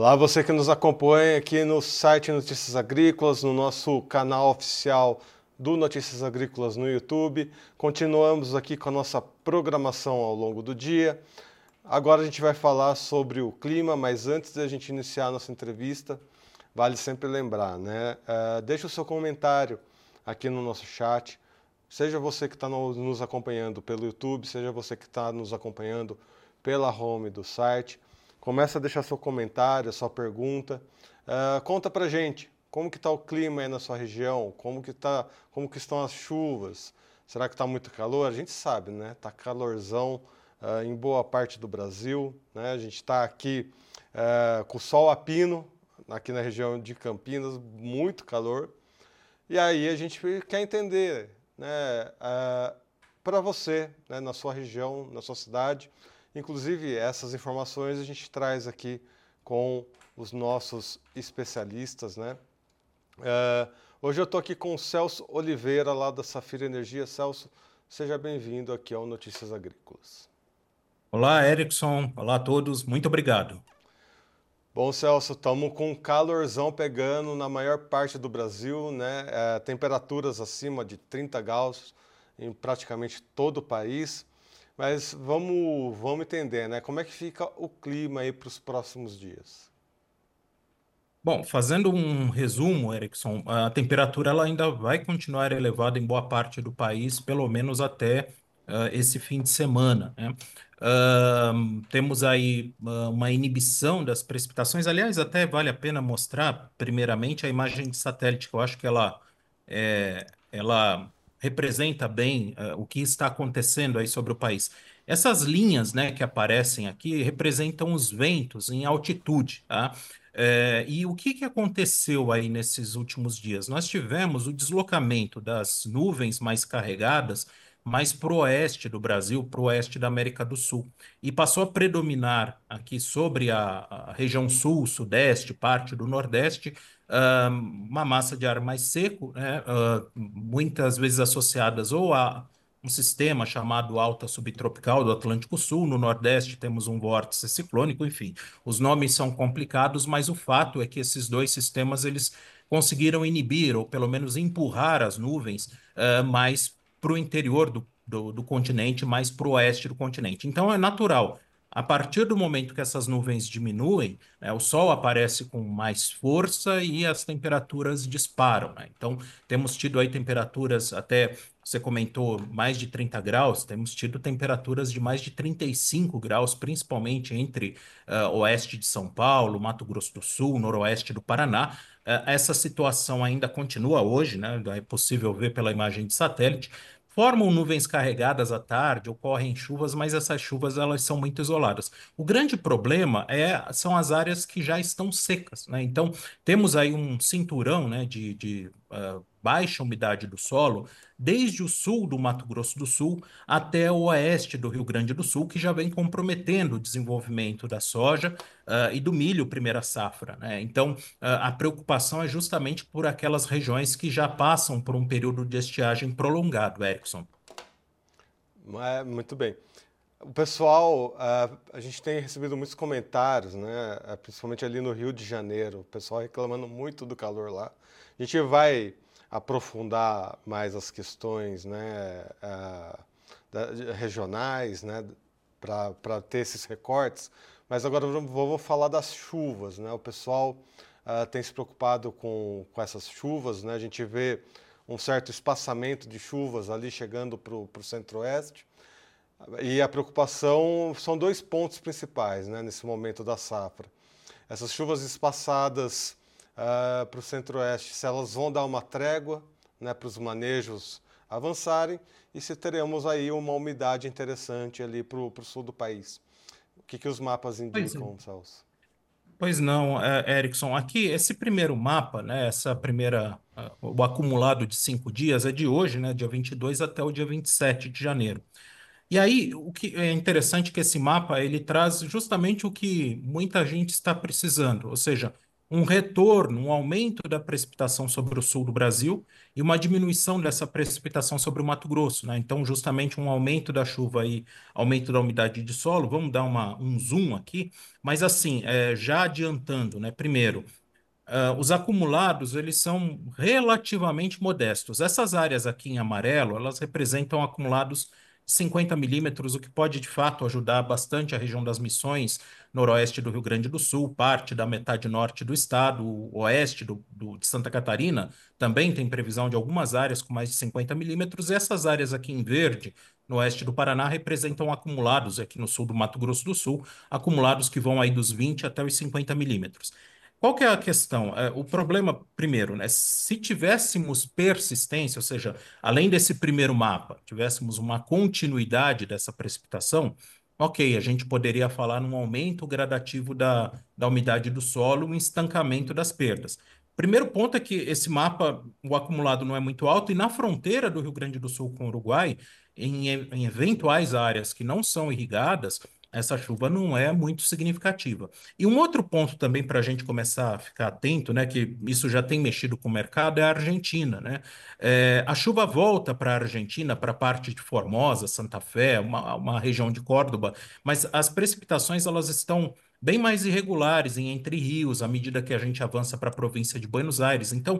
Olá, você que nos acompanha aqui no site Notícias Agrícolas, no nosso canal oficial do Notícias Agrícolas no YouTube. Continuamos aqui com a nossa programação ao longo do dia. Agora a gente vai falar sobre o clima, mas antes da gente iniciar a nossa entrevista, vale sempre lembrar, né? Deixa o seu comentário aqui no nosso chat. Seja você que está nos acompanhando pelo YouTube, seja você que está nos acompanhando pela home do site. Começa a deixar seu comentário, sua pergunta. Conta pra gente como que está o clima aí na sua região, como que estão as chuvas. Será que está muito calor? A gente sabe, né? Tá calorzão em boa parte do Brasil, né? A gente está aqui com o sol a pino, aqui na região de Campinas, muito calor. E aí a gente quer entender, né, para você, né, na sua região, na sua cidade. Inclusive, essas informações a gente traz aqui com os nossos especialistas, né? Hoje eu estou aqui com o Celso Oliveira, lá da Safira Energia. Celso, seja bem-vindo aqui ao Notícias Agrícolas. Olá, Erickson. Olá a todos. Muito obrigado. Bom, Celso, estamos com um calorzão pegando na maior parte do Brasil, né? Temperaturas acima de 30 graus em praticamente todo o país. Mas vamos entender, né? Como é que fica o clima aí para os próximos dias? Bom, fazendo um resumo, Erickson, a temperatura ela ainda vai continuar elevada em boa parte do país, pelo menos até esse fim de semana, né? Temos aí uma inibição das precipitações. Aliás, até vale a pena mostrar, primeiramente, a imagem de satélite, que eu acho que ela representa bem o que está acontecendo aí sobre o país. Essas linhas, né, que aparecem aqui representam os ventos em altitude, tá? E o que aconteceu aí nesses últimos dias? Nós tivemos o deslocamento das nuvens mais carregadas mais para o oeste do Brasil, para o oeste da América do Sul, e passou a predominar aqui sobre a região sul, sudeste, parte do nordeste, uma massa de ar mais seco, né, muitas vezes associadas ou a um sistema chamado alta subtropical do Atlântico Sul, no Nordeste temos um vórtice ciclônico, enfim. Os nomes são complicados, mas o fato é que esses dois sistemas eles conseguiram inibir ou pelo menos empurrar as nuvens mais para o interior do continente, mais para o oeste do continente. Então é natural. A partir do momento que essas nuvens diminuem, né, o sol aparece com mais força e as temperaturas disparam, né? Então, temos tido aí temperaturas até, você comentou, mais de 30 graus, temos tido temperaturas de mais de 35 graus, principalmente entre oeste de São Paulo, Mato Grosso do Sul, noroeste do Paraná. Essa situação ainda continua hoje, né? É possível ver pela imagem de satélite. Formam nuvens carregadas à tarde, ocorrem chuvas, mas essas chuvas elas são muito isoladas. O grande problema são as áreas que já estão secas, né? Então, temos aí um cinturão, né, de baixa umidade do solo, desde o sul do Mato Grosso do Sul até o oeste do Rio Grande do Sul, que já vem comprometendo o desenvolvimento da soja, e do milho, primeira safra, né? Então, a preocupação é justamente por aquelas regiões que já passam por um período de estiagem prolongado, Erickson. Muito bem. O pessoal, a gente tem recebido muitos comentários, né? Principalmente ali no Rio de Janeiro, o pessoal reclamando muito do calor lá. A gente vai aprofundar mais as questões, né, regionais, né, para ter esses recortes. Mas agora vou falar das chuvas, né? O pessoal tem se preocupado com essas chuvas, né? A gente vê um certo espaçamento de chuvas ali chegando para o centro-oeste. E a preocupação são dois pontos principais, né, nesse momento da safra. Essas chuvas espaçadas para o centro-oeste, se elas vão dar uma trégua, né, para os manejos avançarem e se teremos aí uma umidade interessante ali para o sul do país. O que os mapas Pois é. indicam, Celso? Pois não, Erickson, aqui esse primeiro mapa, né, o acumulado de 5 dias é de hoje, né, dia 22 até o dia 27 de janeiro. E aí, o que é interessante é que esse mapa ele traz justamente o que muita gente está precisando, ou seja, um retorno, um aumento da precipitação sobre o sul do Brasil e uma diminuição dessa precipitação sobre o Mato Grosso, né? Então, justamente um aumento da chuva e aumento da umidade de solo. Vamos dar um zoom aqui, mas assim, já adiantando, né? Primeiro, os acumulados, eles são relativamente modestos. Essas áreas aqui em amarelo, elas representam acumulados de 50 milímetros, o que pode, de fato, ajudar bastante a região das Missões, noroeste do Rio Grande do Sul, parte da metade norte do estado, o oeste de Santa Catarina, também tem previsão de algumas áreas com mais de 50 milímetros. E essas áreas aqui em verde, no oeste do Paraná, representam acumulados, aqui no sul do Mato Grosso do Sul, acumulados que vão aí dos 20 até os 50 milímetros. Qual que é a questão? O problema, primeiro, né? Se tivéssemos persistência, ou seja, além desse primeiro mapa, tivéssemos uma continuidade dessa precipitação, ok, a gente poderia falar num aumento gradativo da umidade do solo, um estancamento das perdas. Primeiro ponto é que esse mapa, o acumulado não é muito alto, e na fronteira do Rio Grande do Sul com o Uruguai, em eventuais áreas que não são irrigadas, essa chuva não é muito significativa. E um outro ponto também para a gente começar a ficar atento, né, que isso já tem mexido com o mercado, é a Argentina, né? A chuva volta para a Argentina, para a parte de Formosa, Santa Fé, uma região de Córdoba, mas as precipitações elas estão bem mais irregulares em Entre Rios, à medida que a gente avança para a província de Buenos Aires. Então,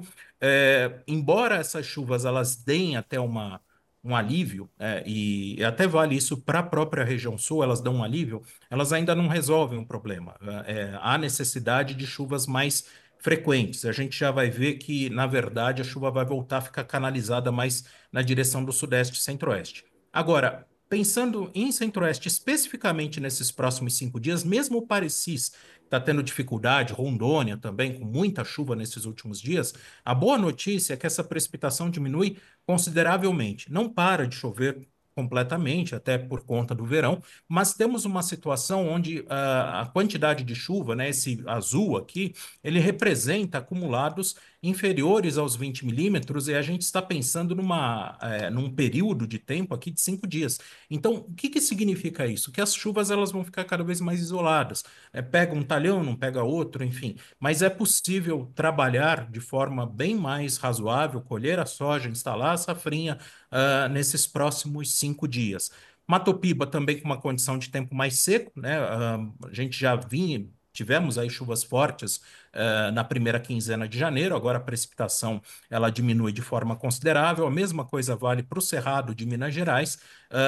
embora essas chuvas elas deem até um alívio, e até vale isso para a própria região sul, elas dão um alívio, elas ainda não resolvem o problema. Há necessidade de chuvas mais frequentes. A gente já vai ver que, na verdade, a chuva vai voltar a ficar canalizada mais na direção do sudeste e centro-oeste. Agora, pensando em centro-oeste, especificamente nesses próximos 5 dias, mesmo o Parecis está tendo dificuldade, Rondônia também, com muita chuva nesses últimos dias, a boa notícia é que essa precipitação diminui consideravelmente. Não para de chover completamente, até por conta do verão, mas temos uma situação onde a quantidade de chuva, né, esse azul aqui, ele representa acumulados inferiores aos 20 milímetros, e a gente está pensando num período de tempo aqui de 5 dias. Então, o que que significa isso? Que as chuvas elas vão ficar cada vez mais isoladas. Pega um talhão, não pega outro, enfim. Mas é possível trabalhar de forma bem mais razoável, colher a soja, instalar a safrinha, nesses próximos 5 dias. Matopiba também com uma condição de tempo mais seco, né? A gente já vinha, tivemos aí chuvas fortes na primeira quinzena de janeiro, agora a precipitação ela diminui de forma considerável. A mesma coisa vale para o Cerrado de Minas Gerais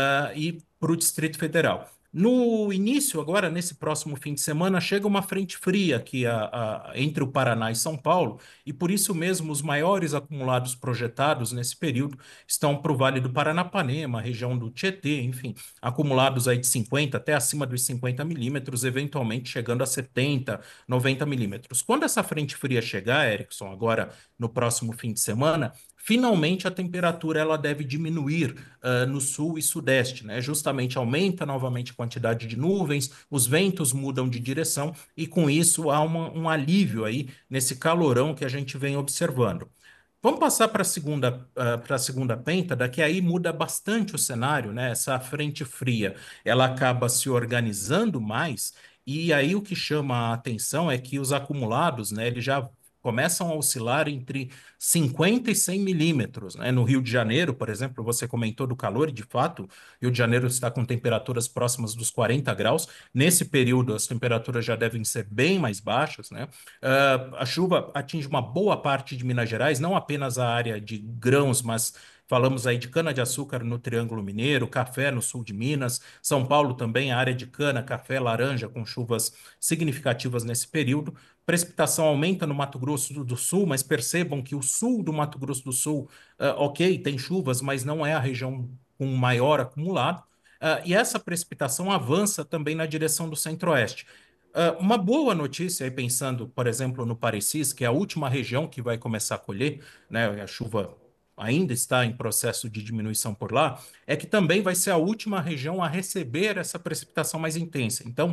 e para o Distrito Federal. No início, agora, nesse próximo fim de semana, chega uma frente fria aqui entre o Paraná e São Paulo, e por isso mesmo os maiores acumulados projetados nesse período estão para o Vale do Paranapanema, região do Tietê, enfim, acumulados aí de 50 até acima dos 50 milímetros, eventualmente chegando a 70, 90 milímetros. Quando essa frente fria chegar, Erickson, agora no próximo fim de semana, finalmente a temperatura ela deve diminuir no sul e sudeste, né? Justamente aumenta novamente a quantidade de nuvens, os ventos mudam de direção e com isso há um alívio aí nesse calorão que a gente vem observando. Vamos passar para a segunda pêntada, que aí muda bastante o cenário, né? Essa frente fria, ela acaba se organizando mais, e aí o que chama a atenção é que os acumulados, né, eles já começam a oscilar entre 50 e 100 milímetros, né? No Rio de Janeiro, por exemplo, você comentou do calor, e de fato, Rio de Janeiro está com temperaturas próximas dos 40 graus. Nesse período, as temperaturas já devem ser bem mais baixas, né? A chuva atinge uma boa parte de Minas Gerais, não apenas a área de grãos, mas falamos aí de cana-de-açúcar no Triângulo Mineiro, café no sul de Minas, São Paulo também, a área de cana, café, laranja, com chuvas significativas nesse período. Precipitação aumenta no Mato Grosso do Sul, mas percebam que o sul do Mato Grosso do Sul, ok, tem chuvas, mas não é a região com maior acumulado. E essa precipitação avança também na direção do centro-oeste. Uma boa notícia, aí pensando, por exemplo, no Parecis, que é a última região que vai começar a colher, né? A chuva ainda está em processo de diminuição por lá, é que também vai ser a última região a receber essa precipitação mais intensa. Então,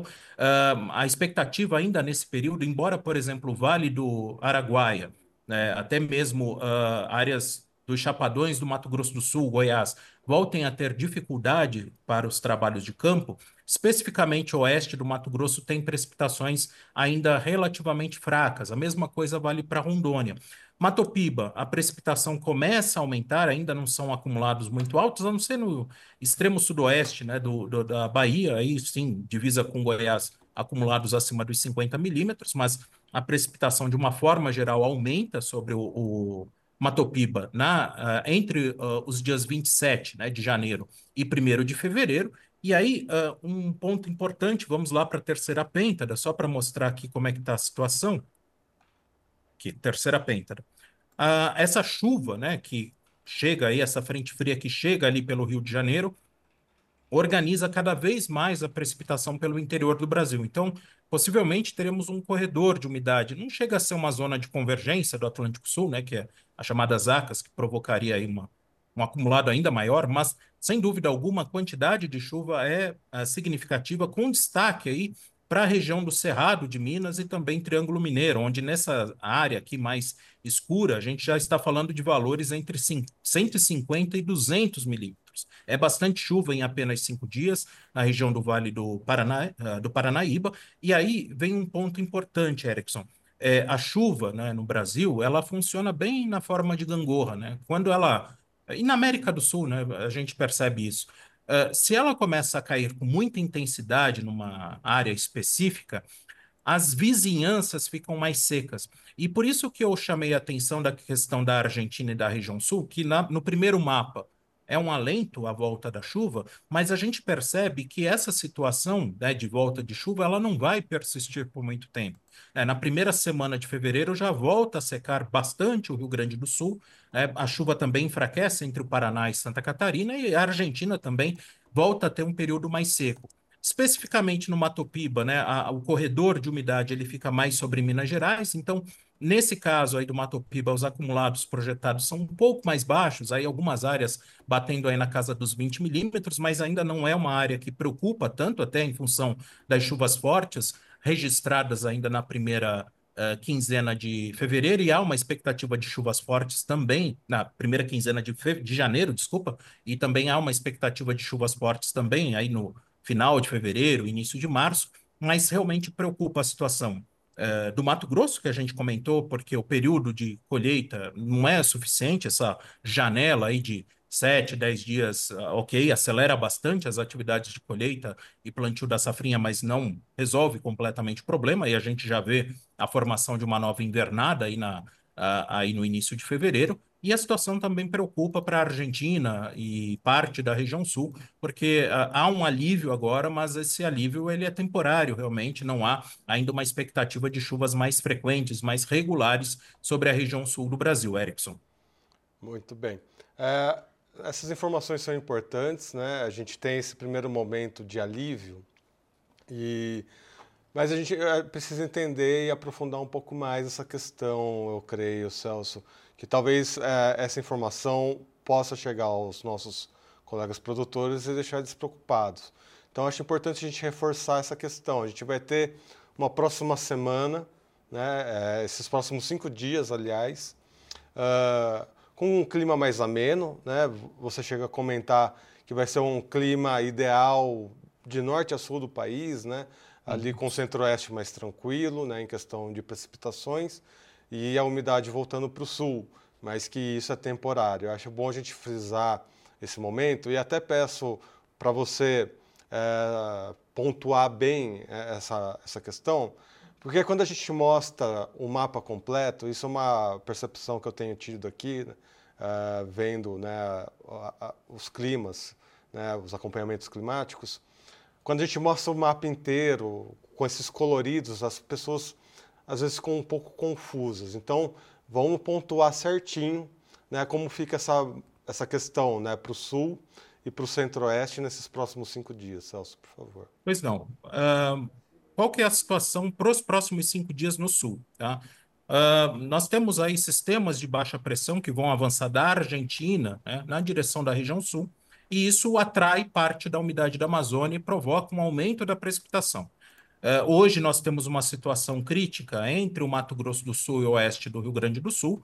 a expectativa ainda nesse período, embora, por exemplo, o Vale do Araguaia, né, até mesmo áreas dos Chapadões do Mato Grosso do Sul, Goiás, voltem a ter dificuldade para os trabalhos de campo, especificamente o oeste do Mato Grosso tem precipitações ainda relativamente fracas. A mesma coisa vale para Rondônia. Mato Piba, a precipitação começa a aumentar, ainda não são acumulados muito altos, a não ser no extremo sudoeste, né, da Bahia, aí sim, divisa com Goiás, acumulados acima dos 50 milímetros, mas a precipitação, de uma forma geral, aumenta sobre o Mato Piba entre os dias 27, né, de janeiro e 1º de fevereiro. E aí, um ponto importante, vamos lá para a terceira pêntada, só para mostrar aqui como é que está a situação. Aqui, terceira pêntada. Essa chuva, né, que chega aí, essa frente fria que chega ali pelo Rio de Janeiro, organiza cada vez mais a precipitação pelo interior do Brasil. Então, possivelmente teremos um corredor de umidade. Não chega a ser uma zona de convergência do Atlântico Sul, né, que é a chamada ZACAS, que provocaria aí um acumulado ainda maior, mas, sem dúvida alguma, a quantidade de chuva é significativa, com destaque aí para a região do Cerrado de Minas e também Triângulo Mineiro, onde nessa área aqui mais escura, a gente já está falando de valores entre 150 e 200 milímetros. É bastante chuva em apenas 5 dias na região do Vale do Paraná, do Paranaíba. E aí vem um ponto importante, Erickson. A chuva, né, no Brasil, ela funciona bem na forma de gangorra, né? Quando ela... E na América do Sul, né, a gente percebe isso. Se ela começa a cair com muita intensidade numa área específica, as vizinhanças ficam mais secas. E por isso que eu chamei a atenção da questão da Argentina e da região sul, que no primeiro mapa é um alento à volta da chuva, mas a gente percebe que essa situação, né, de volta de chuva, ela não vai persistir por muito tempo. Na primeira semana de fevereiro já volta a secar bastante o Rio Grande do Sul, né? A chuva também enfraquece entre o Paraná e Santa Catarina, e a Argentina também volta a ter um período mais seco. Especificamente no Mato Piba, né, o corredor de umidade ele fica mais sobre Minas Gerais, então, nesse caso aí do Mato Piba, os acumulados projetados são um pouco mais baixos, aí algumas áreas batendo aí na casa dos 20 milímetros, mas ainda não é uma área que preocupa tanto, até em função das chuvas fortes registradas ainda na primeira quinzena de fevereiro, e há uma expectativa de chuvas fortes também na primeira quinzena de janeiro, desculpa, e também há uma expectativa de chuvas fortes também aí no final de fevereiro, início de março, mas realmente preocupa a situação do Mato Grosso, que a gente comentou, porque o período de colheita não é suficiente, essa janela aí de 7, 10 dias, ok, acelera bastante as atividades de colheita e plantio da safrinha, mas não resolve completamente o problema, e a gente já vê a formação de uma nova invernada aí no início de fevereiro, e a situação também preocupa para a Argentina e parte da região sul, porque há um alívio agora, mas esse alívio ele é temporário, realmente, não há ainda uma expectativa de chuvas mais frequentes, mais regulares sobre a região sul do Brasil, Erickson. Muito bem. Essas informações são importantes, né? A gente tem esse primeiro momento de alívio, mas a gente precisa entender e aprofundar um pouco mais essa questão, eu creio, Celso, que talvez essa informação possa chegar aos nossos colegas produtores e deixar despreocupados. Então, acho importante a gente reforçar essa questão. A gente vai ter uma próxima semana, né, esses próximos 5 dias, aliás, com um clima mais ameno, né? Você chega a comentar que vai ser um clima ideal de norte a sul do país, né? Ali com o centro-oeste mais tranquilo, né, em questão de precipitações, e a umidade voltando para o sul, mas que isso é temporário. Eu acho bom a gente frisar esse momento, e até peço para você pontuar bem essa questão, porque quando a gente mostra o mapa completo, isso é uma percepção que eu tenho tido aqui, né, vendo, né, os climas, né, os acompanhamentos climáticos. Quando a gente mostra o mapa inteiro, com esses coloridos, as pessoas às vezes ficam um pouco confusas. Então, vamos pontuar certinho, né, como fica essa questão, né, para o sul e para o centro-oeste nesses próximos 5 dias. Celso, por favor. Pois não. Qual que é a situação para os próximos 5 dias no sul, tá? Nós temos aí sistemas de baixa pressão que vão avançar da Argentina, né, na direção da região sul, e isso atrai parte da umidade da Amazônia e provoca um aumento da precipitação. Hoje nós temos uma situação crítica entre o Mato Grosso do Sul e o oeste do Rio Grande do Sul.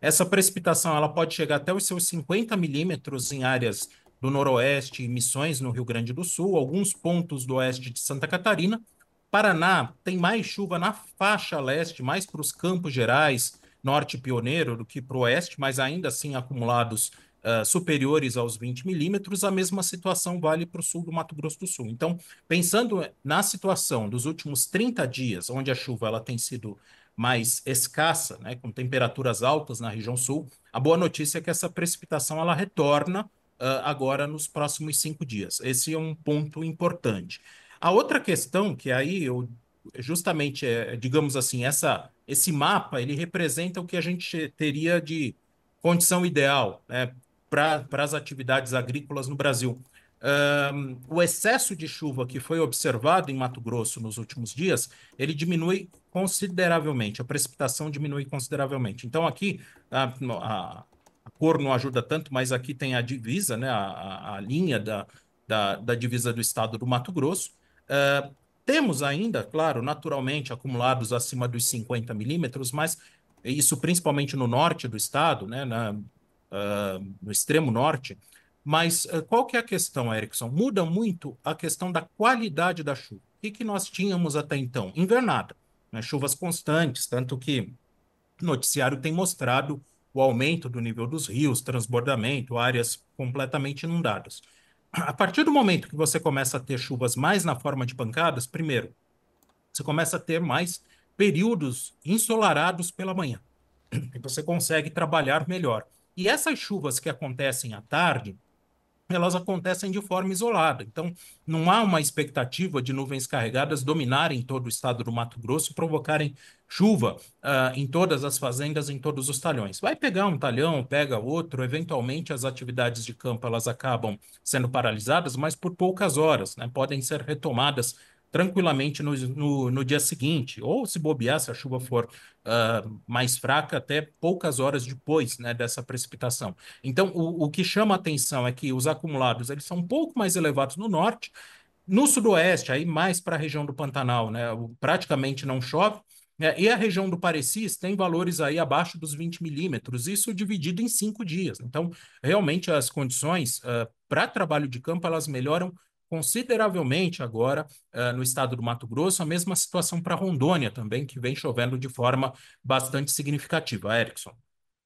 Essa precipitação ela pode chegar até os seus 50 milímetros em áreas do Noroeste e Missões, no Rio Grande do Sul, alguns pontos do oeste de Santa Catarina. Paraná tem mais chuva na faixa leste, mais para os Campos Gerais, Norte Pioneiro, do que para o oeste, mas ainda assim acumulados superiores aos 20 milímetros. A mesma situação vale para o sul do Mato Grosso do Sul. Então, pensando na situação dos últimos 30 dias, onde a chuva ela tem sido mais escassa, né, com temperaturas altas na região sul, a boa notícia é que essa precipitação ela retorna agora nos próximos 5 dias. Esse é um ponto importante. A outra questão, que aí eu justamente digamos assim, esse mapa ele representa o que a gente teria de condição ideal, né, para as atividades agrícolas no Brasil. O excesso de chuva que foi observado em Mato Grosso nos últimos dias, ele diminui consideravelmente, a precipitação diminui consideravelmente. Então, aqui, a cor não ajuda tanto, mas aqui tem a divisa, né, a linha da divisa do estado do Mato Grosso. Uh, Temos ainda, claro, naturalmente, acumulados acima dos 50 milímetros, mas isso principalmente no norte do estado, né, no extremo norte. Mas qual que é a questão, Erickson? Muda muito a questão da qualidade da chuva. O que nós tínhamos até então? Invernada, né? Chuvas constantes, tanto que o noticiário tem mostrado o aumento do nível dos rios, transbordamento, áreas completamente inundadas. A partir do momento que você começa a ter chuvas mais na forma de pancadas, primeiro, você começa a ter mais períodos ensolarados pela manhã e você consegue trabalhar melhor. E essas chuvas que acontecem à tarde, elas acontecem de forma isolada. Então, não há uma expectativa de nuvens carregadas dominarem todo o estado do Mato Grosso e provocarem chuva em todas as fazendas, em todos os talhões. Vai pegar um talhão, pega outro, eventualmente as atividades de campo elas acabam sendo paralisadas, mas por poucas horas, né? Podem ser retomadas tranquilamente no dia seguinte, ou se bobear, se a chuva for mais fraca, até poucas horas depois, né, dessa precipitação. Então, o que chama a atenção é que os acumulados eles são um pouco mais elevados no norte, no sudoeste, aí mais para a região do Pantanal, né, praticamente não chove, né, e a região do Parecis tem valores aí abaixo dos 20 milímetros, isso dividido em 5 dias. Então, realmente as condições para trabalho de campo elas melhoram consideravelmente agora no estado do Mato Grosso, a mesma situação para Rondônia também, que vem chovendo de forma bastante significativa. Erickson.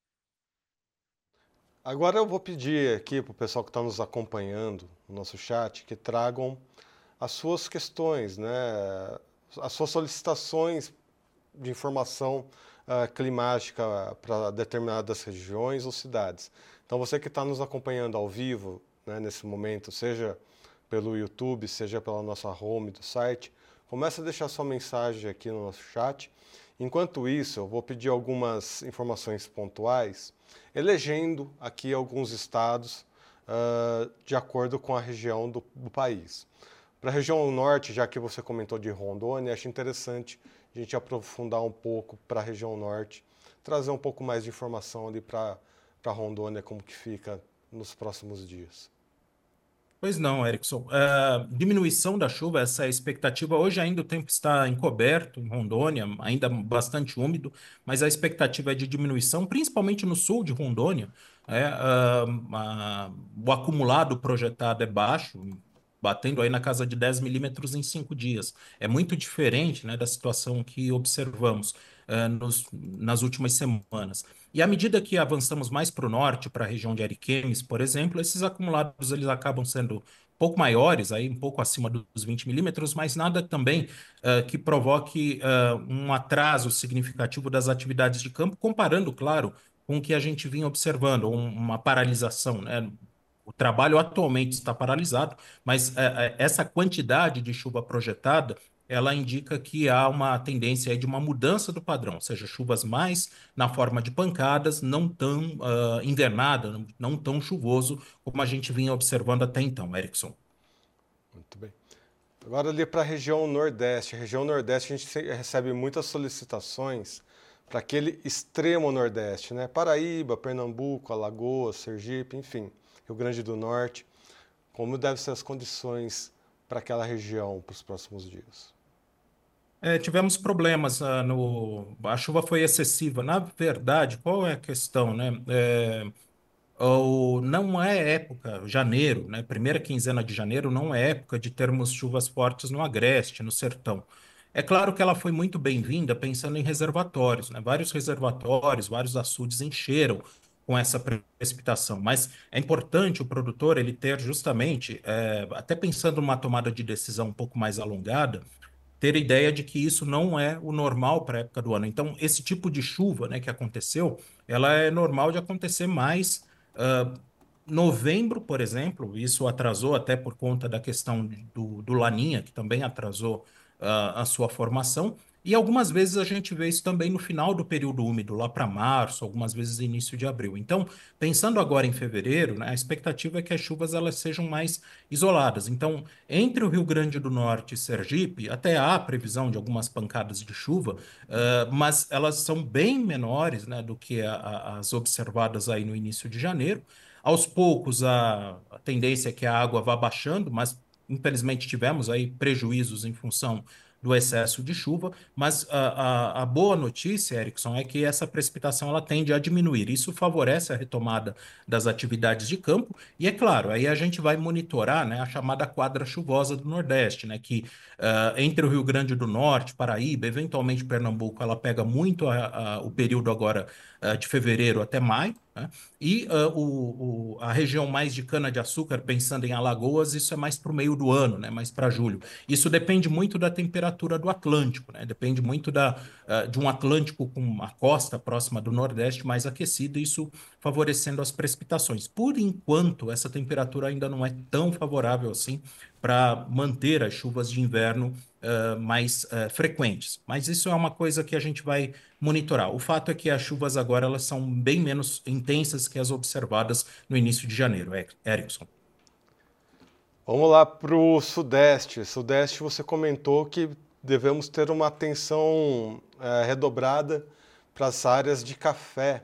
Agora eu vou pedir aqui para o pessoal que está nos acompanhando no nosso chat que tragam as suas questões, né, as suas solicitações de informação climática para determinadas regiões ou cidades. Então você que está nos acompanhando ao vivo, né, nesse momento, seja pelo YouTube, seja pela nossa home do site, começa a deixar sua mensagem aqui no nosso chat. Enquanto isso, eu vou pedir algumas informações pontuais, elegendo aqui alguns estados de acordo com a região do país. Para a região norte, já que você comentou de Rondônia, acho interessante a gente aprofundar um pouco para a região norte, trazer um pouco mais de informação ali para Rondônia, como que fica nos próximos dias. Pois não, Erickson. Diminuição da chuva, essa é a expectativa. Hoje ainda o tempo está encoberto em Rondônia, ainda bastante úmido, mas a expectativa é de diminuição, principalmente no sul de Rondônia. O acumulado projetado é baixo, batendo aí na casa de 10 milímetros em 5 dias. É muito diferente, né, da situação que observamos nas últimas semanas. E à medida que avançamos mais para o norte, para a região de Ariquemes, por exemplo, esses acumulados eles acabam sendo um pouco maiores, aí um pouco acima dos 20 milímetros, mas nada também que provoque um atraso significativo das atividades de campo, comparando, claro, com o que a gente vinha observando, uma paralisação, né? O trabalho atualmente está paralisado, mas essa quantidade de chuva projetada, ela indica que há uma tendência aí de uma mudança do padrão, ou seja, chuvas mais na forma de pancadas, não tão invernada, não tão chuvoso como a gente vinha observando até então, Erickson. Muito bem. Agora ali para a região Nordeste. A região Nordeste a gente recebe muitas solicitações para aquele extremo Nordeste, né? Paraíba, Pernambuco, Alagoas, Sergipe, enfim, Rio Grande do Norte. Como devem ser as condições para aquela região para os próximos dias? Tivemos problemas, a chuva foi excessiva. Na verdade, qual é a questão, né? Não é época, janeiro, né? Primeira quinzena de janeiro não é época de termos chuvas fortes no Agreste, no Sertão. É claro que ela foi muito bem-vinda pensando em reservatórios, né? Vários reservatórios, vários açudes encheram com essa precipitação, mas é importante o produtor ele ter justamente, até pensando numa tomada de decisão um pouco mais alongada, ter ideia de que isso não é o normal para a época do ano. Então, esse tipo de chuva, né, que aconteceu, ela é normal de acontecer mais. Novembro, por exemplo, isso atrasou até por conta da questão do Laninha, que também atrasou a sua formação. E algumas vezes a gente vê isso também no final do período úmido, lá para março, algumas vezes início de abril. Então, pensando agora em fevereiro, né, a expectativa é que as chuvas elas sejam mais isoladas. Então, entre o Rio Grande do Norte e Sergipe, até há previsão de algumas pancadas de chuva, mas elas são bem menores, né, do que as observadas aí no início de janeiro. Aos poucos, a tendência é que a água vá baixando, mas infelizmente tivemos aí prejuízos em função do excesso de chuva, mas a boa notícia, Erickson, é que essa precipitação ela tende a diminuir. Isso favorece a retomada das atividades de campo e, é claro, aí a gente vai monitorar, né, a chamada quadra chuvosa do Nordeste, né, que entre o Rio Grande do Norte, Paraíba, eventualmente Pernambuco, ela pega muito o período agora de fevereiro até maio, né? E a região mais de cana-de-açúcar, pensando em Alagoas, isso é mais para o meio do ano, né? Mais para julho. Isso depende muito da temperatura do Atlântico, né? Depende muito de um Atlântico com uma costa próxima do Nordeste mais aquecida, isso favorecendo as precipitações. Por enquanto, essa temperatura ainda não é tão favorável assim para manter as chuvas de inverno mais frequentes. Mas isso é uma coisa que a gente vai monitorar. O fato é que as chuvas agora elas são bem menos intensas que as observadas no início de janeiro, Erickson. Vamos lá para o Sudeste. Sudeste, você comentou que devemos ter uma atenção redobrada para as áreas de café.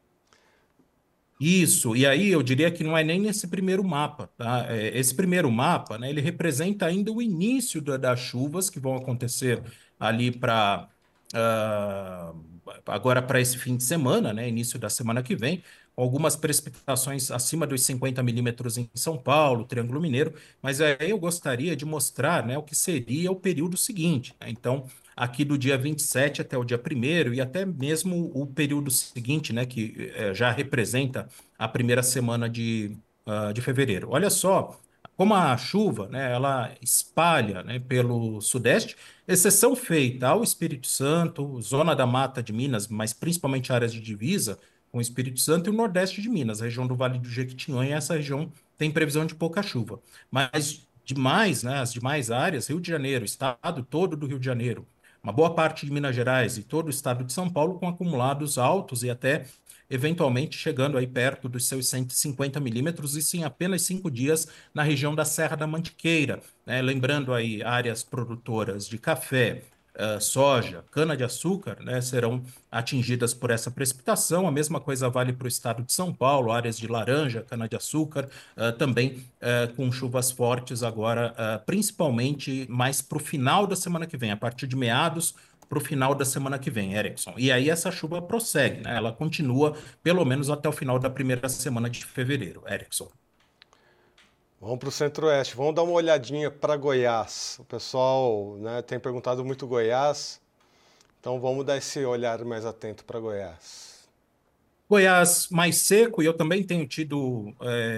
Isso, e aí eu diria que não é nem nesse primeiro mapa, tá? Esse primeiro mapa, né, ele representa ainda o início das chuvas que vão acontecer ali para agora para esse fim de semana, né, início da semana que vem, algumas precipitações acima dos 50 milímetros em São Paulo, Triângulo Mineiro, mas aí eu gostaria de mostrar, né, o que seria o período seguinte, né? Então, aqui do dia 27 até o dia 1º e até mesmo o período seguinte, né, que já representa a primeira semana de fevereiro. Olha só como a chuva, né, ela espalha, né, pelo Sudeste, exceção feita ao Espírito Santo, zona da Mata de Minas, mas principalmente áreas de divisa com o Espírito Santo e o Nordeste de Minas, a região do Vale do Jequitinhonha, essa região tem previsão de pouca chuva. Mas demais, né, as demais áreas, Rio de Janeiro, estado todo do Rio de Janeiro, uma boa parte de Minas Gerais e todo o estado de São Paulo com acumulados altos e até eventualmente chegando aí perto dos seus 150 milímetros, isso em apenas 5 dias na região da Serra da Mantiqueira, né? Lembrando aí áreas produtoras de café, soja, cana-de-açúcar, né, serão atingidas por essa precipitação. A mesma coisa vale para o estado de São Paulo, áreas de laranja, cana-de-açúcar, também com chuvas fortes agora, principalmente mais para o final da semana que vem, a partir de meados para o final da semana que vem, Erickson. E aí essa chuva prossegue, né? Ela continua pelo menos até o final da primeira semana de fevereiro, Erickson. Vamos para o Centro-Oeste. Vamos dar uma olhadinha para Goiás. O pessoal, né, tem perguntado muito Goiás, então vamos dar esse olhar mais atento para Goiás. Goiás mais seco, e eu também tenho tido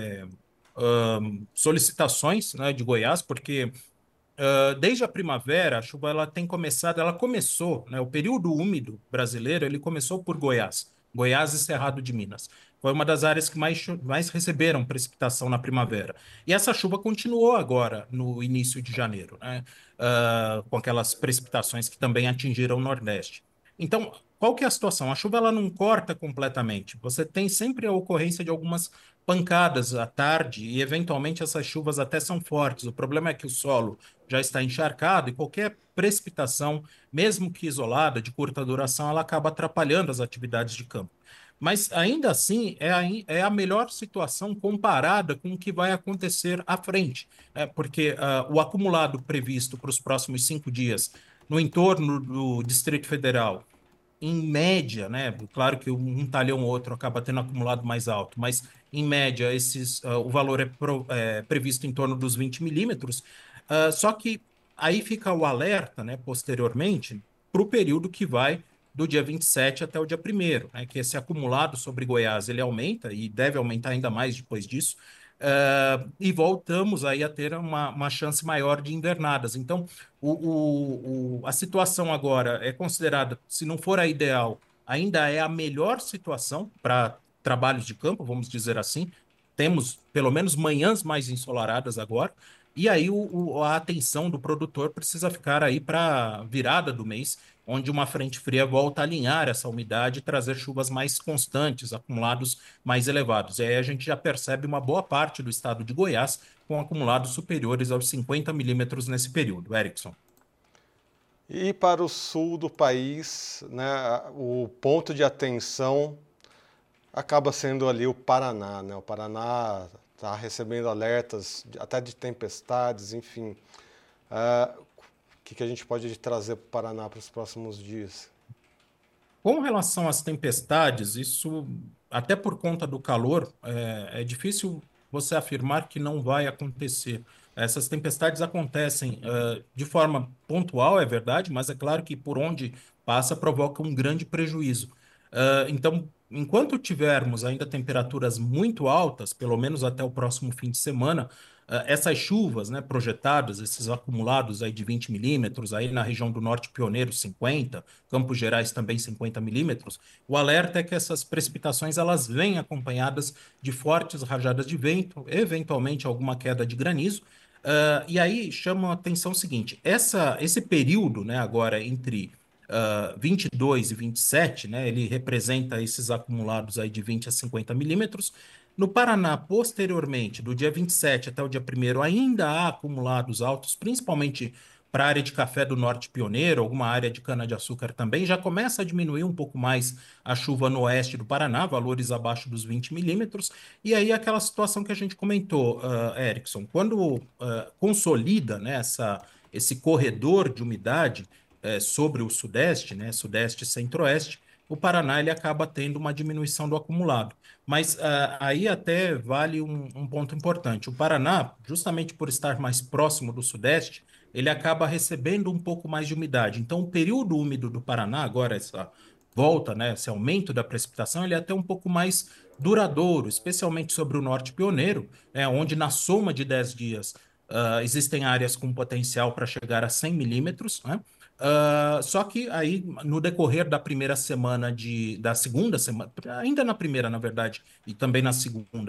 solicitações, né, de Goiás, porque desde a primavera, a chuva ela tem começado, ela começou, né, o período úmido brasileiro, ele começou por Goiás, Goiás e Cerrado de Minas. Foi uma das áreas que mais receberam precipitação na primavera. E essa chuva continuou agora, no início de janeiro, né, com aquelas precipitações que também atingiram o Nordeste. Então, qual que é a situação? A chuva ela não corta completamente. Você tem sempre a ocorrência de algumas pancadas à tarde e, eventualmente, essas chuvas até são fortes. O problema é que o solo já está encharcado e qualquer precipitação, mesmo que isolada, de curta duração, ela acaba atrapalhando as atividades de campo. Mas ainda assim é a melhor situação comparada com o que vai acontecer à frente, né? Porque o acumulado previsto para os próximos 5 dias no entorno do Distrito Federal, em média, né? Claro que um talhão ou outro acaba tendo acumulado mais alto, mas em média o valor é previsto em torno dos 20 milímetros. Só que aí fica o alerta, né, posteriormente, para o período que vai do dia 27 até o dia 1º, né, que esse acumulado sobre Goiás ele aumenta e deve aumentar ainda mais depois disso. E voltamos aí a ter uma chance maior de invernadas. Então, a situação agora é considerada, se não for a ideal, ainda é a melhor situação para trabalhos de campo, vamos dizer assim. Temos pelo menos manhãs mais ensolaradas agora, e aí a atenção do produtor precisa ficar aí para virada do mês, onde uma frente fria volta a alinhar essa umidade e trazer chuvas mais constantes, acumulados mais elevados. E aí a gente já percebe uma boa parte do estado de Goiás com acumulados superiores aos 50 milímetros nesse período. Erickson. E para o sul do país, né, o ponto de atenção acaba sendo ali o Paraná, né? O Paraná está recebendo alertas até de tempestades, enfim. O que a gente pode trazer para o Paraná para os próximos dias? Com relação às tempestades, isso, até por conta do calor, é difícil você afirmar que não vai acontecer. Essas tempestades acontecem, de forma pontual, é verdade, mas é claro que por onde passa provoca um grande prejuízo. Então, enquanto tivermos ainda temperaturas muito altas, pelo menos até o próximo fim de semana, essas chuvas, né, projetadas, esses acumulados aí de 20 milímetros, aí na região do Norte Pioneiro, 50, Campos Gerais também 50 milímetros, o alerta é que essas precipitações elas vêm acompanhadas de fortes rajadas de vento, eventualmente alguma queda de granizo. E aí chama a atenção o seguinte: esse período, né, agora entre 22 e 27, né, ele representa esses acumulados aí de 20 a 50 milímetros. No Paraná, posteriormente, do dia 27 até o dia 1º, ainda há acumulados altos, principalmente para a área de café do Norte Pioneiro, alguma área de cana-de-açúcar também. Já começa a diminuir um pouco mais a chuva no oeste do Paraná, valores abaixo dos 20 milímetros. E aí aquela situação que a gente comentou, Erickson, quando consolida, né, esse corredor de umidade sobre o sudeste, né, sudeste e centro-oeste, o Paraná ele acaba tendo uma diminuição do acumulado. Mas aí até vale um ponto importante. O Paraná, justamente por estar mais próximo do Sudeste, ele acaba recebendo um pouco mais de umidade. Então, o período úmido do Paraná, agora essa volta, né, esse aumento da precipitação, ele é até um pouco mais duradouro, especialmente sobre o Norte Pioneiro, né, onde na soma de 10 dias existem áreas com potencial para chegar a 100 milímetros, né? Só que aí, no decorrer da primeira semana da segunda semana, ainda na primeira, na verdade, e também na segunda,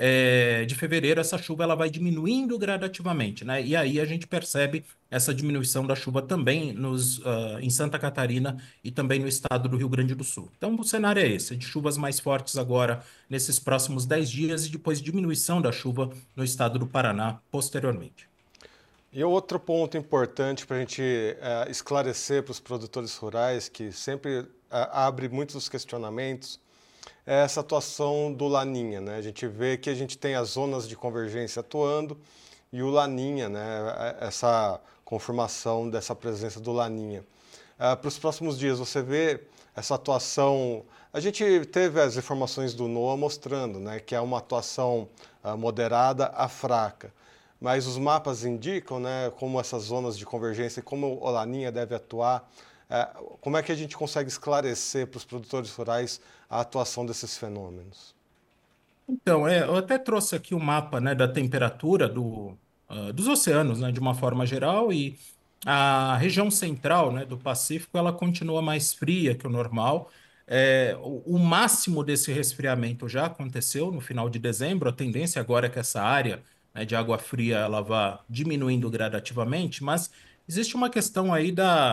de fevereiro, essa chuva ela vai diminuindo gradativamente, né? E aí a gente percebe essa diminuição da chuva também em Santa Catarina e também no estado do Rio Grande do Sul. Então, o cenário é esse, de chuvas mais fortes agora nesses próximos 10 dias e depois diminuição da chuva no estado do Paraná posteriormente. E outro ponto importante para a gente esclarecer para os produtores rurais, que sempre abre muitos questionamentos, é essa atuação do Laninha, né? A gente vê que a gente tem as zonas de convergência atuando e o Laninha, né? Essa confirmação dessa presença do Laninha. Para os próximos dias, você vê essa atuação. A gente teve as informações do NOAA mostrando, né, que é uma atuação moderada a fraca. Mas os mapas indicam, né, como essas zonas de convergência e como o Laninha deve atuar. Como é que a gente consegue esclarecer para os produtores rurais a atuação desses fenômenos? Então, eu até trouxe aqui o mapa, né, da temperatura dos oceanos, né, de uma forma geral, e a região central, né, do Pacífico, ela continua mais fria que o normal. O máximo desse resfriamento já aconteceu no final de dezembro. A tendência agora é que essa área, né, de água fria ela vá diminuindo gradativamente, mas existe uma questão aí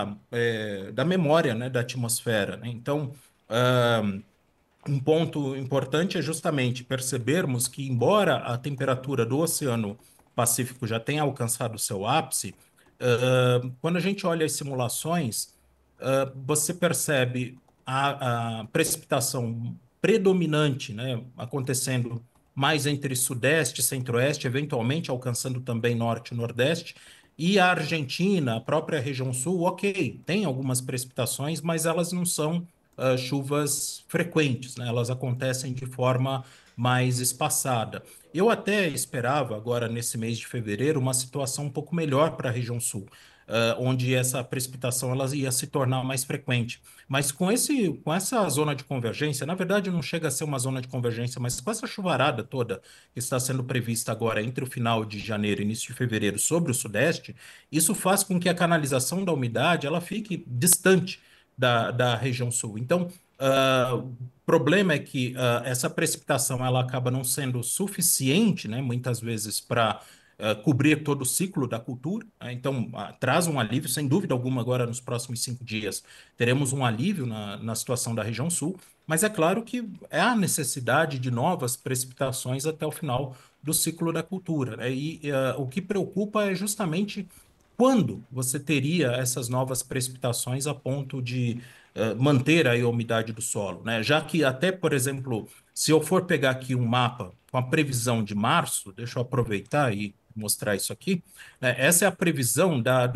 da memória, né, da atmosfera, né? Então, um ponto importante é justamente percebermos que, embora a temperatura do Oceano Pacífico já tenha alcançado seu ápice, quando a gente olha as simulações, você percebe a precipitação predominante, né, acontecendo mais entre Sudeste e Centro-Oeste, eventualmente alcançando também Norte e Nordeste, E a Argentina, a própria região sul, ok, tem algumas precipitações, mas elas não são chuvas frequentes, né? Elas acontecem de forma mais espaçada. Eu até esperava agora, nesse mês de fevereiro, uma situação um pouco melhor para a região sul, onde essa precipitação ela ia se tornar mais frequente. Mas com essa zona de convergência, na verdade não chega a ser uma zona de convergência, mas com essa chuvarada toda que está sendo prevista agora entre o final de janeiro e início de fevereiro sobre o Sudeste, isso faz com que a canalização da umidade ela fique distante da região sul. Então, o problema é que essa precipitação ela acaba não sendo suficiente, né, muitas vezes, para cobrir todo o ciclo da cultura, né? Então, traz um alívio, sem dúvida alguma, agora nos próximos 5 dias teremos um alívio na situação da região sul, mas é claro que há necessidade de novas precipitações até o final do ciclo da cultura, né? O que preocupa é justamente quando você teria essas novas precipitações a ponto de manter aí a umidade do solo, né? Já que até, por exemplo, se eu for pegar aqui um mapa com a previsão de março, deixa eu aproveitar e mostrar isso aqui, né? Essa é a previsão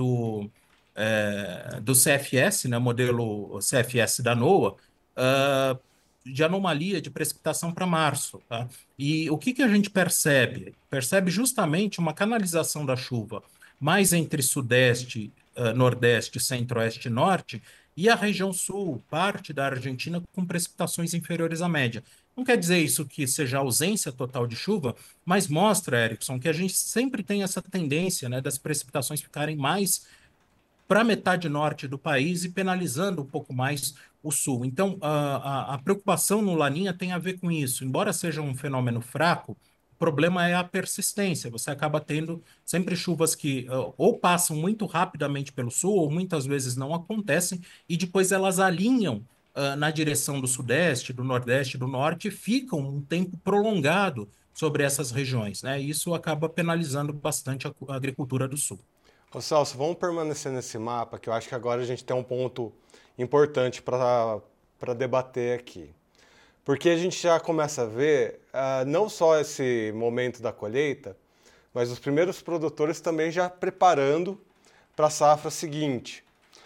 do CFS, né? Modelo CFS da NOAA, ah, de anomalia de precipitação para março, tá? E o que que a gente percebe? Percebe justamente uma canalização da chuva mais entre Sudeste, Nordeste, Centro-Oeste e Norte, e a região Sul, parte da Argentina, com precipitações inferiores à média. Não quer dizer isso que seja ausência total de chuva, mas mostra, Erickson, que a gente sempre tem essa tendência, né, das precipitações ficarem mais para a metade norte do país e penalizando um pouco mais o sul. Então, a preocupação no Laninha tem a ver com isso. Embora seja um fenômeno fraco, o problema é a persistência. Você acaba tendo sempre chuvas que ou passam muito rapidamente pelo sul, ou muitas vezes não acontecem, e depois elas alinham na direção do sudeste, do nordeste, do norte, e ficam um tempo prolongado sobre essas regiões, né? Isso acaba penalizando bastante a agricultura do sul. Ô Celso, vamos permanecer nesse mapa, que eu acho que agora a gente tem um ponto importante para debater aqui. Porque a gente já começa a ver não só esse momento da colheita, mas os primeiros produtores também já preparando para a safra seguinte.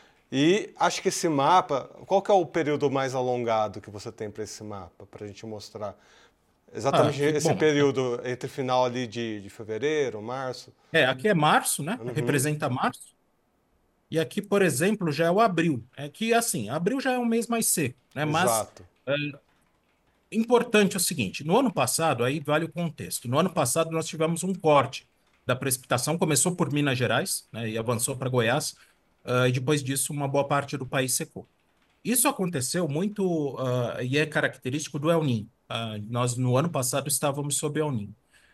E acho que esse mapa, qual que é o período mais alongado que você tem para esse mapa, para a gente mostrar? Exatamente Que esse bom. período entre final ali de fevereiro, março. Aqui é março, né? Uhum, Representa março. E aqui, por exemplo, já é o abril. É que, assim, abril já é um mês mais seco, né? Mas exato. é, importante é o seguinte: no ano passado, aí vale o contexto. No ano passado, nós tivemos um corte da precipitação, começou por Minas Gerais, né? E avançou para Goiás, e depois disso, uma boa parte do país secou. Isso aconteceu muito, e é característico do El Niño. Nós, no ano passado, estávamos sob El Niño.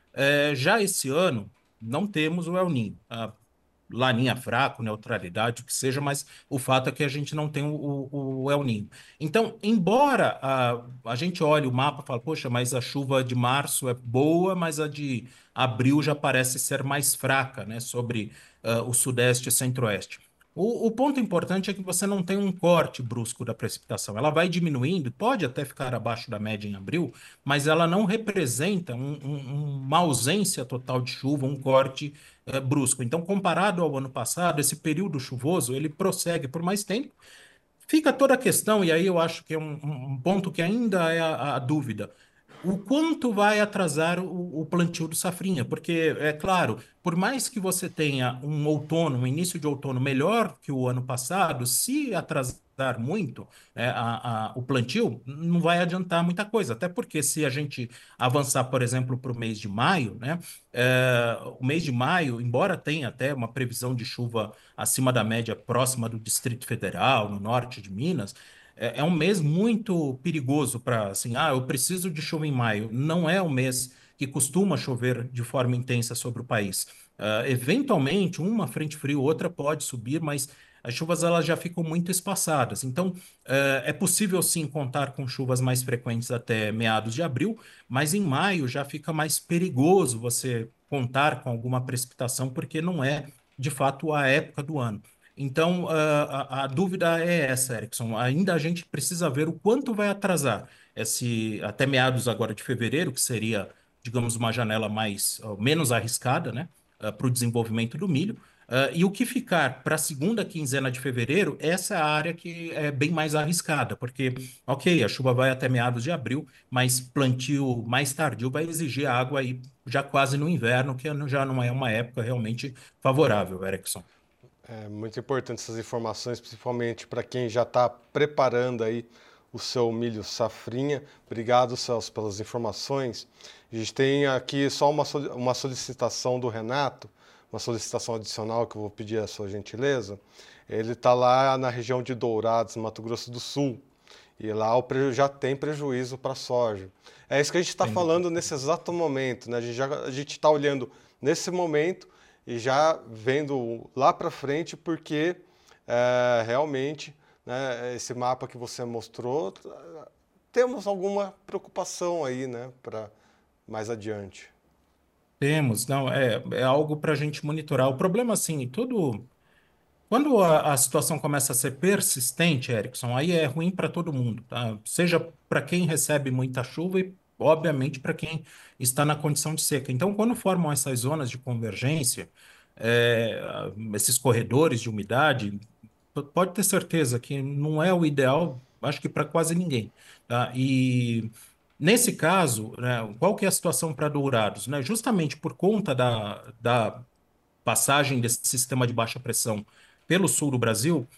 Já esse ano, não temos o El Niño. Laninha fraco, neutralidade, o que seja, mas o fato é que a gente não tem o El Niño. Então, embora a gente olhe o mapa e fale, poxa, mas a chuva de março é boa, mas a de abril já parece ser mais fraca, né, sobre o sudeste e centro-oeste. O ponto importante é que você não tem um corte brusco da precipitação. Ela vai diminuindo, pode até ficar abaixo da média em abril, mas ela não representa uma ausência total de chuva, um corte brusco. Então, comparado ao ano passado, esse período chuvoso, ele prossegue por mais tempo. Fica toda a questão, e aí eu acho que é um ponto que ainda é a dúvida. O quanto vai atrasar o plantio do safrinha? Porque, é claro, por mais que você tenha um outono, um início de outono melhor que o ano passado, se atrasar muito o plantio, não vai adiantar muita coisa. Até porque se a gente avançar, por exemplo, para o mês de maio, né? O mês de maio, embora tenha até uma previsão de chuva acima da média próxima do Distrito Federal, no norte de Minas, é um mês muito perigoso para, assim, eu preciso de chuva em maio. Não é um mês que costuma chover de forma intensa sobre o país. Eventualmente, uma frente fria ou outra pode subir, mas as chuvas elas já ficam muito espaçadas. Então, é possível sim contar com chuvas mais frequentes até meados de abril, mas em maio já fica mais perigoso você contar com alguma precipitação, porque não é de fato a época do ano. Então, a dúvida é essa, Erickson. Ainda a gente precisa ver o quanto vai atrasar até meados agora de fevereiro, que seria, digamos, uma janela menos arriscada, né, para o desenvolvimento do milho. E o que ficar para a segunda quinzena de fevereiro, essa é a área que é bem mais arriscada, porque, ok, a chuva vai até meados de abril, mas plantio mais tardio vai exigir água aí já quase no inverno, que já não é uma época realmente favorável, Erickson. É muito importante essas informações, principalmente para quem já está preparando aí o seu milho safrinha. Obrigado, Celso, pelas informações. A gente tem aqui só uma solicitação do Renato, uma solicitação adicional que eu vou pedir a sua gentileza. Ele está lá na região de Dourados, Mato Grosso do Sul, e lá já tem prejuízo para a soja. É isso que a gente está Sem dúvida. falando nesse exato momento, né? A gente está olhando nesse momento e já vendo lá para frente, porque realmente, né, esse mapa que você mostrou, temos alguma preocupação aí, né, para mais adiante. Temos, não, é algo para a gente monitorar. O problema, assim, tudo. Quando a situação começa a ser persistente, Erickson, aí é ruim para todo mundo, tá? Seja para quem recebe muita chuva e, obviamente, para quem está na condição de seca. Então, quando formam essas zonas de convergência, é, esses corredores de umidade, pode ter certeza que não é o ideal, acho que para quase ninguém, tá? E nesse caso, né, qual que é a situação para Dourados, né? Justamente por conta da passagem desse sistema de baixa pressão pelo sul do Brasil,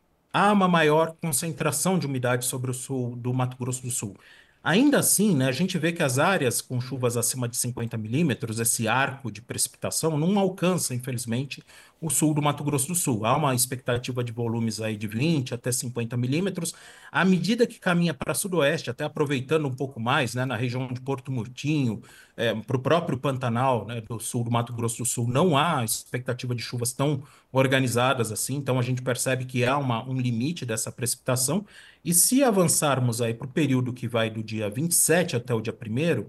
há uma maior concentração de umidade sobre o sul do Mato Grosso do Sul. Ainda assim, né, a gente vê que as áreas com chuvas acima de 50 milímetros, esse arco de precipitação, não alcança, infelizmente, o sul do Mato Grosso do Sul. Há uma expectativa de volumes aí de 20 até 50 milímetros. À medida que caminha para sudoeste, até aproveitando um pouco mais, né, na região de Porto Murtinho, para o próprio Pantanal, né, do sul do Mato Grosso do Sul, não há expectativa de chuvas tão organizadas assim, então a gente percebe que há um limite dessa precipitação, e se avançarmos aí para o período que vai do dia 27 até o dia 1º,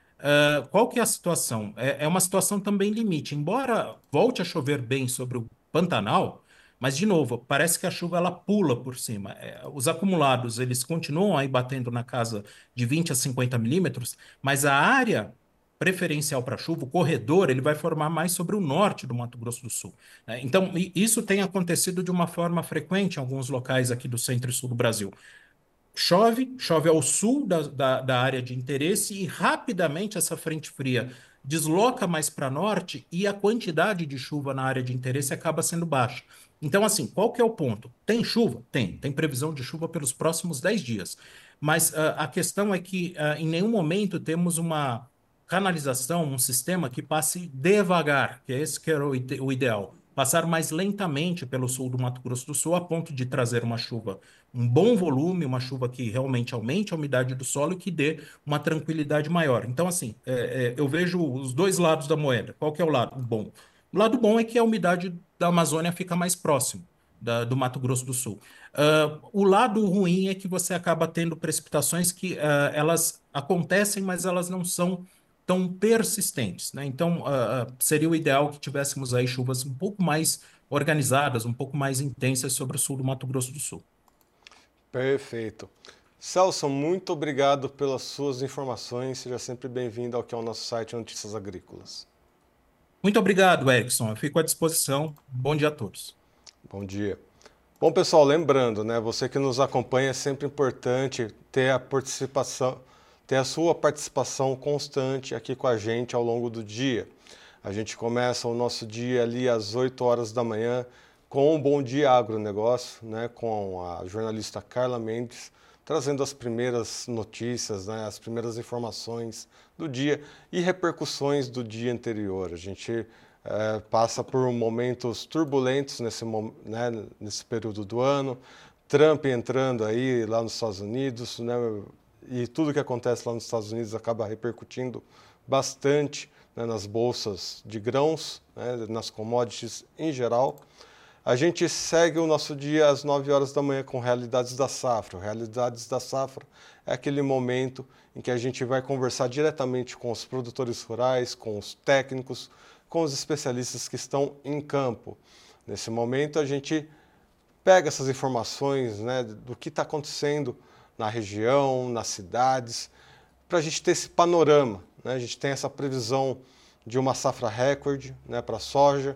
qual que é a situação? É uma situação também limite, embora volte a chover bem sobre o Pantanal, mas de novo, parece que a chuva ela pula por cima. Os acumulados, eles continuam aí batendo na casa de 20 a 50 milímetros, mas a área preferencial para chuva, o corredor, ele vai formar mais sobre o norte do Mato Grosso do Sul, né? Então, isso tem acontecido de uma forma frequente em alguns locais aqui do centro e sul do Brasil. Chove ao sul da área de interesse e rapidamente essa frente fria desloca mais para norte e a quantidade de chuva na área de interesse acaba sendo baixa. Então, assim, qual que é o ponto? Tem chuva? Tem previsão de chuva pelos próximos 10 dias. Mas a questão é que em nenhum momento temos uma canalização, um sistema que passe devagar, que é esse que era o ideal. Passar mais lentamente pelo sul do Mato Grosso do Sul, a ponto de trazer uma chuva, um bom volume, uma chuva que realmente aumente a umidade do solo e que dê uma tranquilidade maior. Então, assim, eu vejo os dois lados da moeda. Qual que é o lado bom? O lado bom é que a umidade da Amazônia fica mais próximo do Mato Grosso do Sul. O lado ruim é que você acaba tendo precipitações que elas acontecem, mas elas não são tão persistentes, né? Então, seria o ideal que tivéssemos aí chuvas um pouco mais organizadas, um pouco mais intensas sobre o sul do Mato Grosso do Sul. Perfeito. Celso, muito obrigado pelas suas informações. Seja sempre bem-vindo ao que é o nosso site Notícias Agrícolas. Muito obrigado, Erickson. Eu fico à disposição. Bom dia a todos. Bom dia. Bom, pessoal, lembrando, né, você que nos acompanha, é sempre importante ter a participação, ter a sua participação constante aqui com a gente ao longo do dia. A gente começa o nosso dia ali às 8 horas da manhã com o Bom Dia Agronegócio, né, com a jornalista Carla Mendes, trazendo as primeiras notícias, né, as primeiras informações do dia e repercussões do dia anterior. A gente passa por momentos turbulentos nesse período do ano, Trump entrando aí lá nos Estados Unidos, né, e tudo que acontece lá nos Estados Unidos acaba repercutindo bastante, né, nas bolsas de grãos, né, nas commodities em geral. A gente segue o nosso dia às 9 horas da manhã com Realidades da Safra. Realidades da Safra é aquele momento em que a gente vai conversar diretamente com os produtores rurais, com os técnicos, com os especialistas que estão em campo. Nesse momento, a gente pega essas informações, né, do que está acontecendo na região, nas cidades, para a gente ter esse panorama, né? A gente tem essa previsão de uma safra recorde, né, para a soja,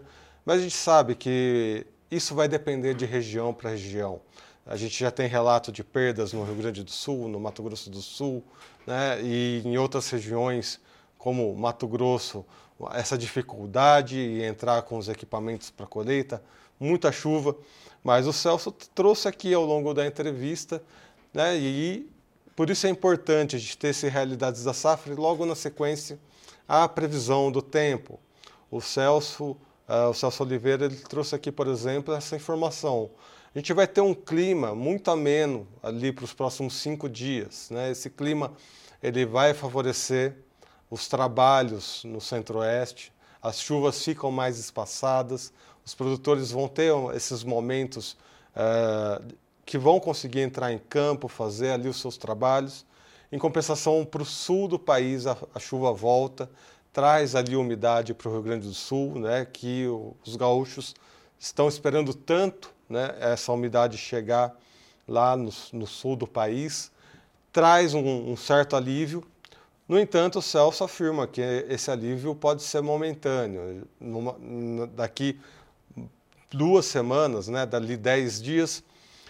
Mas a gente sabe que isso vai depender de região para região. A gente já tem relato de perdas no Rio Grande do Sul, no Mato Grosso do Sul, né? E em outras regiões, como Mato Grosso, essa dificuldade em entrar com os equipamentos para colheita, muita chuva. Mas o Celso trouxe aqui ao longo da entrevista, né? E por isso é importante a gente ter esse Realidades da Safra e logo na sequência a previsão do tempo. O Celso Oliveira, ele trouxe aqui, por exemplo, essa informação. A gente vai ter um clima muito ameno ali para os próximos 5 dias, né? Esse clima ele vai favorecer os trabalhos no Centro-Oeste, as chuvas ficam mais espaçadas, os produtores vão ter esses momentos que vão conseguir entrar em campo, fazer ali os seus trabalhos. Em compensação, para o sul do país, a chuva volta, traz ali umidade para o Rio Grande do Sul, né, que os gaúchos estão esperando tanto, né, essa umidade chegar lá no sul do país, traz um certo alívio. No entanto, o Celso afirma que esse alívio pode ser momentâneo. Daqui 2 semanas, né, dali 10 dias,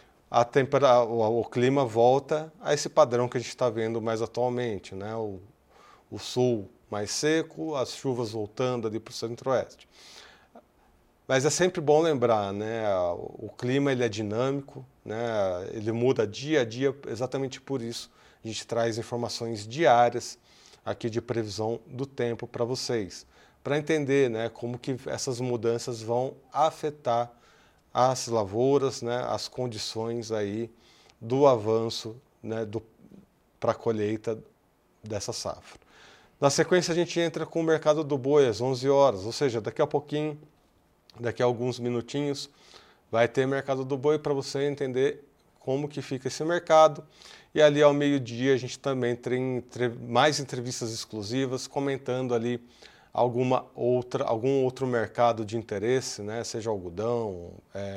o clima volta a esse padrão que a gente está vendo mais atualmente, né? O sul mais seco, as chuvas voltando ali para o Centro-Oeste. Mas é sempre bom lembrar, né? O clima ele é dinâmico, né? Ele muda dia a dia, exatamente por isso a gente traz informações diárias aqui de previsão do tempo para vocês, para entender, né, como que essas mudanças vão afetar as lavouras, né, as condições aí do avanço, né, para a colheita dessa safra. Na sequência a gente entra com o mercado do boi às 11 horas, ou seja, daqui a pouquinho, daqui a alguns minutinhos, vai ter mercado do boi para você entender como que fica esse mercado. E ali ao meio-dia a gente também tem mais entrevistas exclusivas comentando ali algum outro mercado de interesse, né? Seja algodão,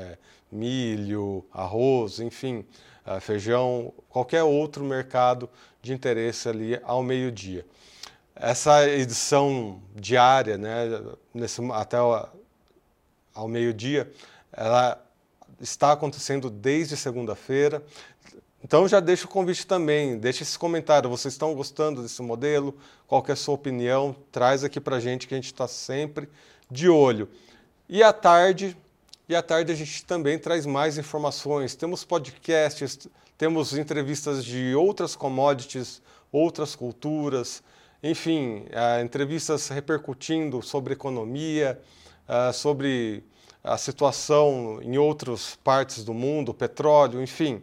milho, arroz, enfim, feijão, qualquer outro mercado de interesse ali ao meio-dia. Essa edição diária, né, até ao meio-dia, ela está acontecendo desde segunda-feira. Então já deixa o convite também, deixa esse comentário, vocês estão gostando desse modelo? Qual que é a sua opinião? Traz aqui pra gente que a gente está sempre de olho. E à tarde a gente também traz mais informações, temos podcasts, temos entrevistas de outras commodities, outras culturas, enfim, entrevistas repercutindo sobre economia, sobre a situação em outras partes do mundo, petróleo, enfim.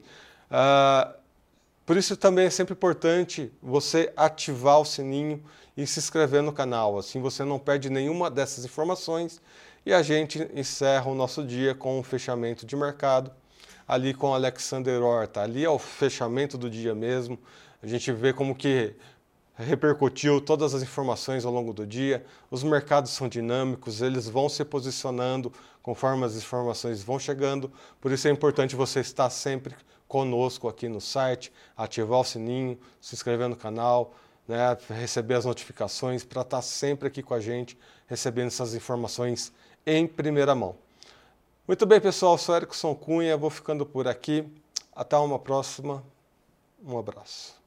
Por isso também é sempre importante você ativar o sininho e se inscrever no canal, assim você não perde nenhuma dessas informações e a gente encerra o nosso dia com um fechamento de mercado, ali com o Alexander Horta, ali é o fechamento do dia mesmo, a gente vê como que repercutiu todas as informações ao longo do dia, os mercados são dinâmicos, eles vão se posicionando conforme as informações vão chegando, por isso é importante você estar sempre conosco aqui no site, ativar o sininho, se inscrever no canal, né, receber as notificações para estar sempre aqui com a gente, recebendo essas informações em primeira mão. Muito bem, pessoal, eu sou Erickson Cunha, vou ficando por aqui. Até uma próxima. Um abraço.